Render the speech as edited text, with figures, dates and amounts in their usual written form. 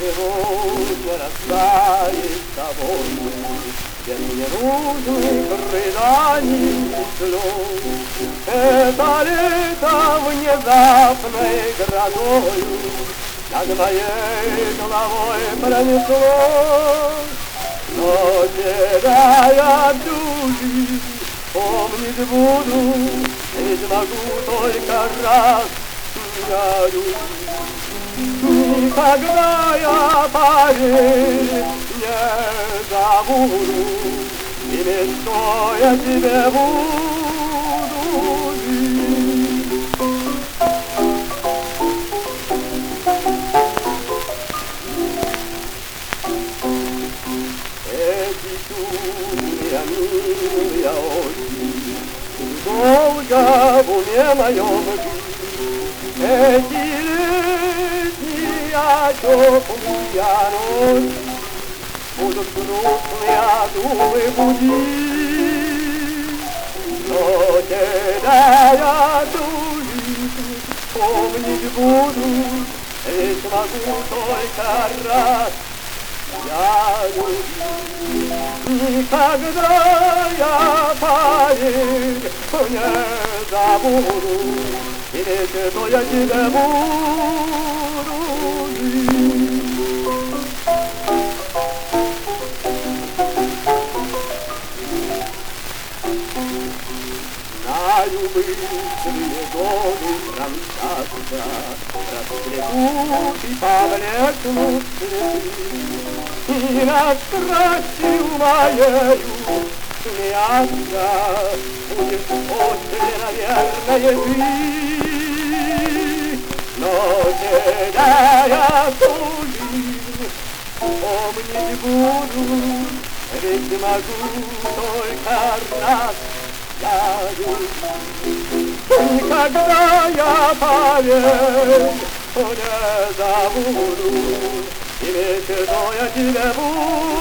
Сегодня растает с тобою, без ненужных рыданий и слез. Это лето внезапной грозою над моей головой пронеслось. Но тебя я всю жизнь помнить буду, ведь могу только раз тебя любить. Никогда я, поверь, не забуду, и мечтой я тебе буду жить. Эти чудные, милые осень долго в уме моем жить. Эти теплые ночи будут грустные думы будить. Но тебя я всю жизнь помнить буду, ведь могу только раз я любить. Никогда я, поверь, не забуду, и ведь то я тебя буду жить. Знаю, быстрые годы промчатся, расцветут и повлекнут цветы, и над страстью моею смеяться будешь после, наверное, ты. Но тебя я всю жизнь помнить буду, ведь могу только раз я любить. Никогда я, поверь, не забуду, и ведь то я тебя буду.